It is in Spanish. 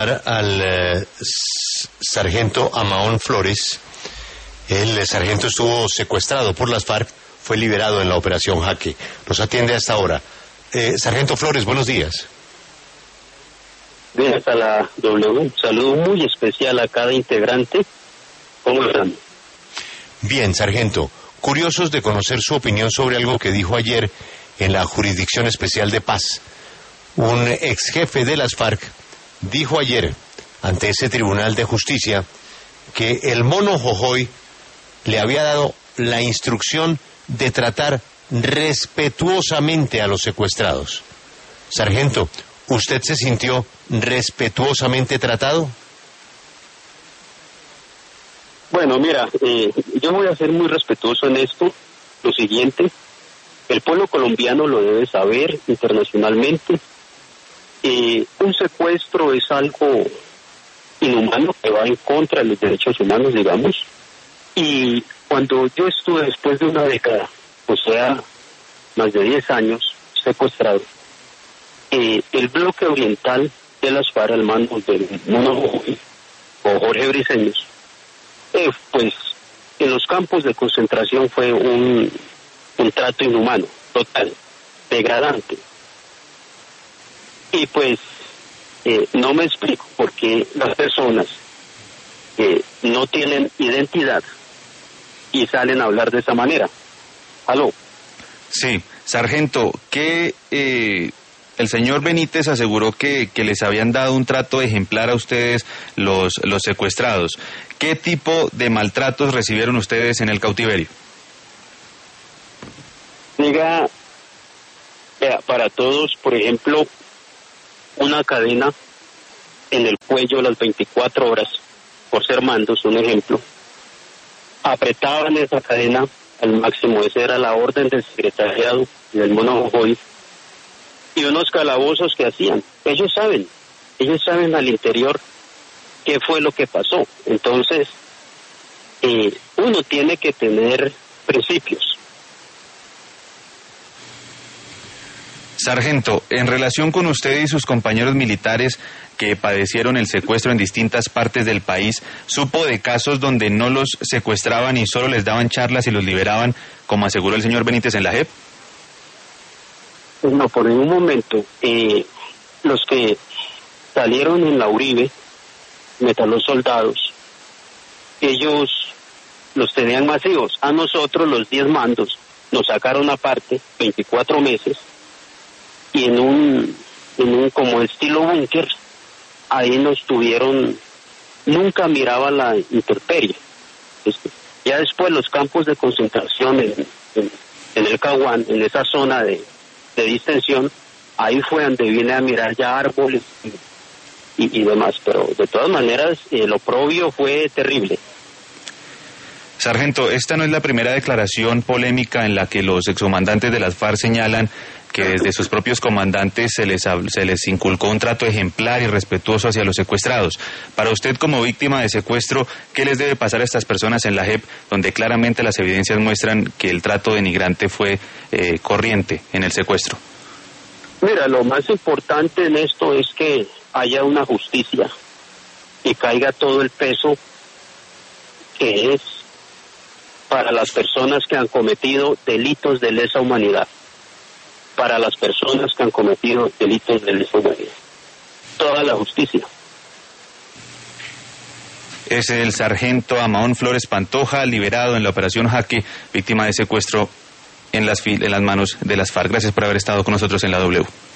Al sargento Amaón Flores. El sargento estuvo secuestrado por las FARC, fue liberado en la operación Jaque. Nos atiende hasta ahora. Sargento Flores, buenos días. Bien, hasta la W. Un saludo muy especial a cada integrante. ¿Cómo están? Bien, sargento. Curiosos de conocer su opinión sobre algo que dijo ayer en la Jurisdicción Especial de Paz. Un ex jefe de las FARC dijo ayer ante ese Tribunal de Justicia que el mono Jojoy le había dado la instrucción de tratar respetuosamente a los secuestrados. Sargento, ¿usted se sintió respetuosamente tratado? Bueno, mira, yo voy a ser muy respetuoso en esto. Lo siguiente, el pueblo colombiano lo debe saber internacionalmente. Un secuestro es algo inhumano que va en contra de los derechos humanos, digamos. Y cuando yo estuve después de una década, o sea, más de 10 años secuestrado, el bloque oriental de las FARC, al mando del mono Jojoy, o Jorge Briceños, pues en los campos de concentración fue un trato inhumano, total, degradante. Y pues no me explico por qué las personas no tienen identidad y salen a hablar de esa manera. ¿Aló? Sí, sargento, que el señor Benítez aseguró que les habían dado un trato ejemplar a ustedes los secuestrados. ¿Qué tipo de maltratos recibieron ustedes en el cautiverio? Diga, para todos, por ejemplo, una cadena en el cuello las 24 horas, por ser mandos, un ejemplo. Apretaban esa cadena al máximo, esa era la orden del secretariado del mono Jojoy. Y unos calabozos que hacían. Ellos saben al interior qué fue lo que pasó. Entonces, uno tiene que tener principios. Sargento, en relación con usted y sus compañeros militares que padecieron el secuestro en distintas partes del país, ¿supo de casos donde no los secuestraban y solo les daban charlas y los liberaban, como aseguró el señor Benítez en la JEP? Pues no, por ningún momento. Los que salieron en la Uribe, los soldados, ellos los tenían masivos. A nosotros, los 10 mandos, nos sacaron aparte 24 meses y en un como estilo búnker, ahí nos tuvieron, nunca miraba la intemperie. Ya después los campos de concentración en el Caguán, en esa zona de distensión, ahí fue donde vine a mirar ya árboles y demás, pero de todas maneras el oprobio fue terrible. Sargento, esta no es la primera declaración polémica en la que los excomandantes de las FARC señalan que desde sus propios comandantes se les inculcó un trato ejemplar y respetuoso hacia los secuestrados. Para usted, como víctima de secuestro, ¿qué les debe pasar a estas personas en la JEP, donde claramente las evidencias muestran que el trato denigrante fue corriente en el secuestro? Mira, lo más importante en esto es que haya una justicia y caiga todo el peso que es para las personas que han cometido delitos de lesa humanidad. Para las personas que han cometido delitos de lesa humanidad. Toda la justicia. Es el sargento Amaón Flores Pantoja, liberado en la operación Jaque, víctima de secuestro en las manos de las FARC. Gracias por haber estado con nosotros en la W.